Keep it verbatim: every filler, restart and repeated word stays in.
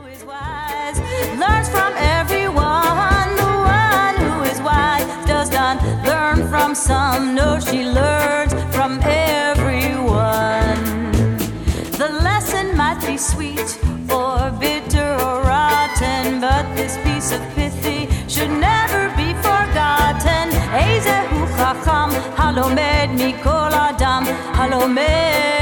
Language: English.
is wise learns from everyone. The one who is wise does not learn from some. No, she learns from everyone. The lesson might be sweet or bitter or rotten, but this piece of pithy should never be forgotten. Ezehu chacham halomed mikol adam halomed